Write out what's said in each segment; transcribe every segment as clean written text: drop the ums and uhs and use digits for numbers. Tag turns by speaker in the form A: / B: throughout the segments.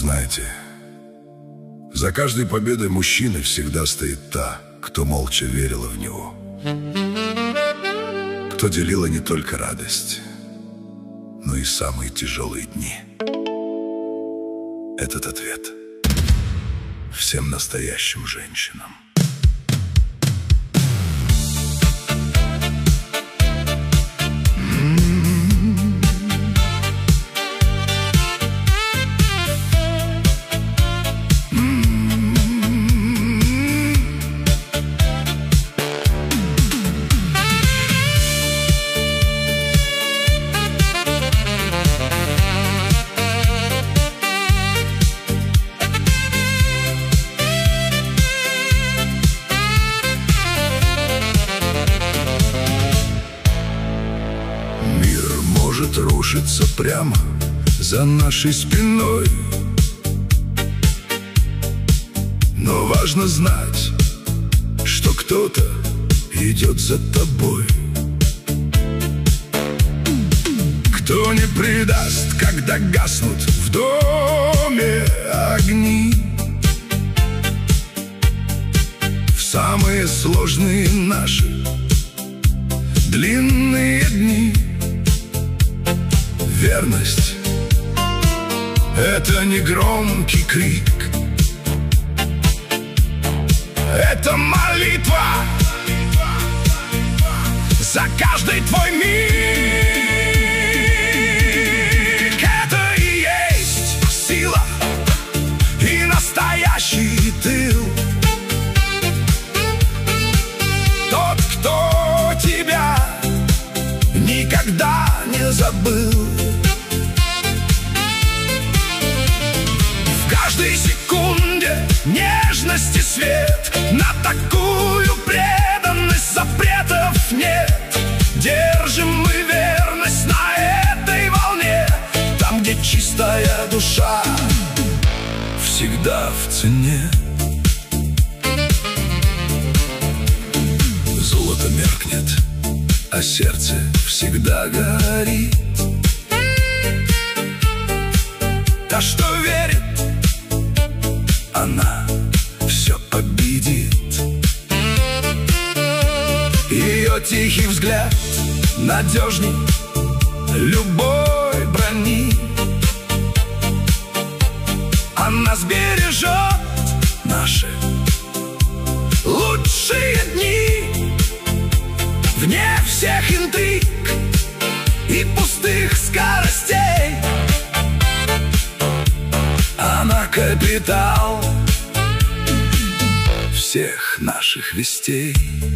A: знаете, за каждой победой мужчины всегда стоит та, кто молча верила в него, кто делила не только радость, но и самые тяжелые дни. Этот ответ всем настоящим женщинам. Может рушиться прямо за нашей спиной, но важно знать, что кто-то идет за тобой, кто не предаст, когда гаснут в доме огни. В самые сложные наши длинные дни верность — это не громкий крик, это молитва за каждый твой миг. Это и есть сила и настоящий тыл. Тот, кто тебя никогда не забыл. В каждой секунде нежности свет, на такую преданность запретов нет. Держим мы верность на этой волне, там, где чистая душа всегда в цене. Золото меркнет, а сердце всегда горит. Та, что верит, она все победит. Ее тихий взгляд надежней любой брони. Она сбережет наши лучшие дни, вне всех интриг и пустых скоростей. Она капитал всех наших вестей.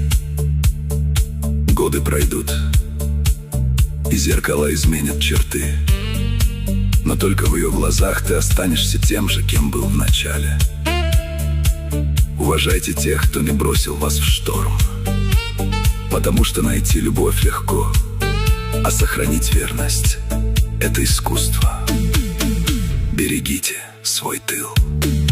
A: Годы пройдут, и зеркала изменят черты, но только в ее глазах ты останешься тем же, кем был в начале. Уважайте тех, кто не бросил вас в шторм, потому что найти любовь легко, а сохранить верность — это искусство. Берегите свой тыл.